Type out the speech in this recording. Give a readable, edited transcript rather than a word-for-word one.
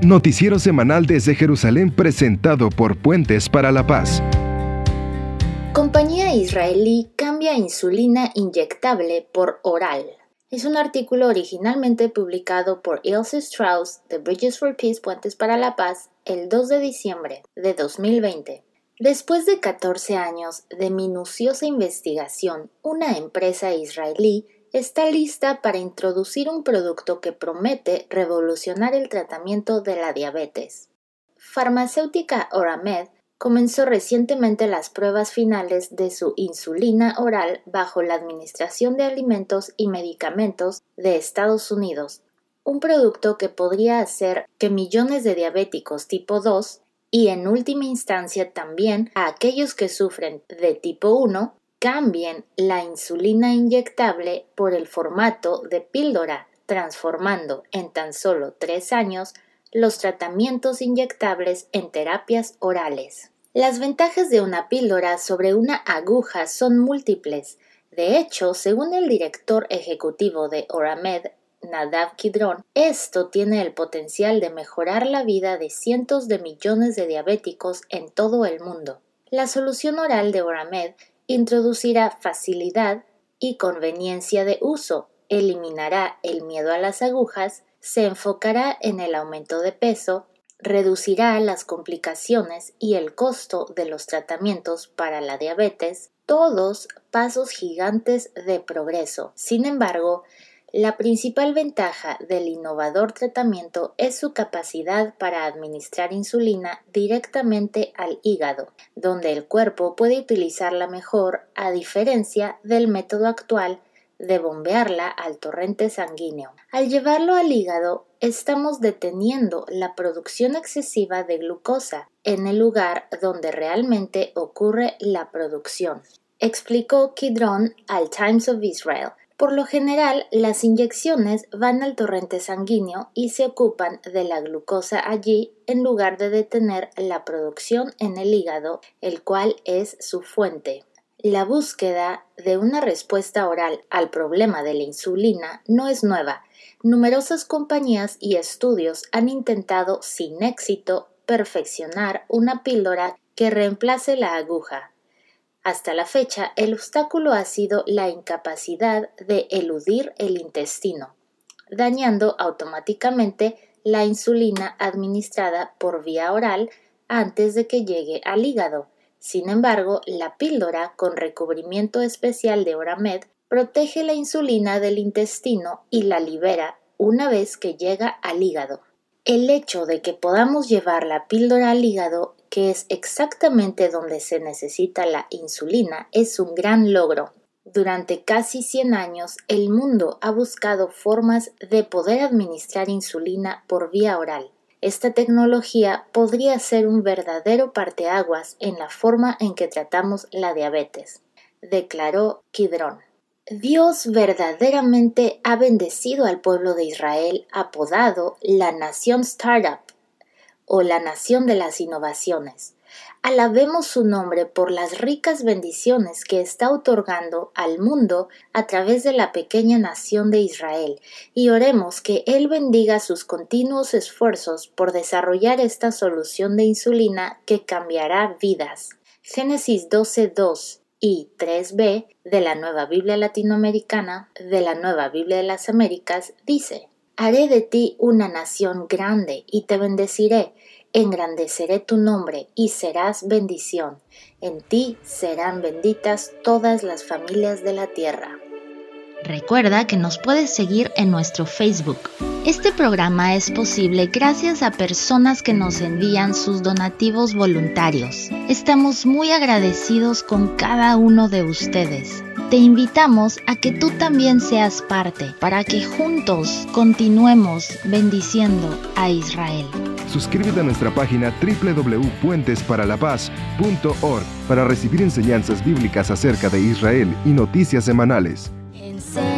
Noticiero semanal desde Jerusalén presentado por Puentes para la Paz. Compañía israelí cambia insulina inyectable por oral. Es un artículo originalmente publicado por Ilse Strauss de Bridges for Peace, Puentes para la Paz, el 2 de diciembre de 2020. Después de 14 años de minuciosa investigación, una empresa israelí está lista para introducir un producto que promete revolucionar el tratamiento de la diabetes. Farmacéutica Oramed comenzó recientemente las pruebas finales de su insulina oral bajo la Administración de Alimentos y Medicamentos de Estados Unidos, un producto que podría hacer que millones de diabéticos tipo 2 y en última instancia también a aquellos que sufren de tipo 1 cambien la insulina inyectable por el formato de píldora, transformando en tan solo 3 años los tratamientos inyectables en terapias orales. Las ventajas de una píldora sobre una aguja son múltiples. De hecho, según el director ejecutivo de Oramed, Nadav Kidron, esto tiene el potencial de mejorar la vida de cientos de millones de diabéticos en todo el mundo. La solución oral de Oramed introducirá facilidad y conveniencia de uso, eliminará el miedo a las agujas, se enfocará en el aumento de peso, reducirá las complicaciones y el costo de los tratamientos para la diabetes, todos pasos gigantes de progreso. Sin embargo, la principal ventaja del innovador tratamiento es su capacidad para administrar insulina directamente al hígado, donde el cuerpo puede utilizarla mejor a diferencia del método actual de bombearla al torrente sanguíneo. Al llevarlo al hígado, estamos deteniendo la producción excesiva de glucosa en el lugar donde realmente ocurre la producción, explicó Kidron al Times of Israel. Por lo general, las inyecciones van al torrente sanguíneo y se ocupan de la glucosa allí en lugar de detener la producción en el hígado, el cual es su fuente. La búsqueda de una respuesta oral al problema de la insulina no es nueva. Numerosas compañías y estudios han intentado sin éxito perfeccionar una píldora que reemplace la aguja. Hasta la fecha, el obstáculo ha sido la incapacidad de eludir el intestino, dañando automáticamente la insulina administrada por vía oral antes de que llegue al hígado. Sin embargo, la píldora con recubrimiento especial de Oramed protege la insulina del intestino y la libera una vez que llega al hígado. El hecho de que podamos llevar la píldora al hígado, que es exactamente donde se necesita la insulina, es un gran logro. Durante casi 100 años, el mundo ha buscado formas de poder administrar insulina por vía oral. Esta tecnología podría ser un verdadero parteaguas en la forma en que tratamos la diabetes, declaró Kidron. Dios verdaderamente ha bendecido al pueblo de Israel, apodado la Nación Startup o la Nación de las Innovaciones. Alabemos su nombre por las ricas bendiciones que está otorgando al mundo a través de la pequeña nación de Israel y oremos que Él bendiga sus continuos esfuerzos por desarrollar esta solución de insulina que cambiará vidas. Génesis 12:2 y 3b de la Nueva Biblia Latinoamericana, de la Nueva Biblia de las Américas, dice: Haré de ti una nación grande y te bendeciré, engrandeceré tu nombre y serás bendición. En ti serán benditas todas las familias de la tierra. Recuerda que nos puedes seguir en nuestro Facebook. Este programa es posible gracias a personas que nos envían sus donativos voluntarios. Estamos muy agradecidos con cada uno de ustedes. Te invitamos a que tú también seas parte para que juntos continuemos bendiciendo a Israel. Suscríbete a nuestra página www.puentesparalapaz.org para recibir enseñanzas bíblicas acerca de Israel y noticias semanales. Enséñame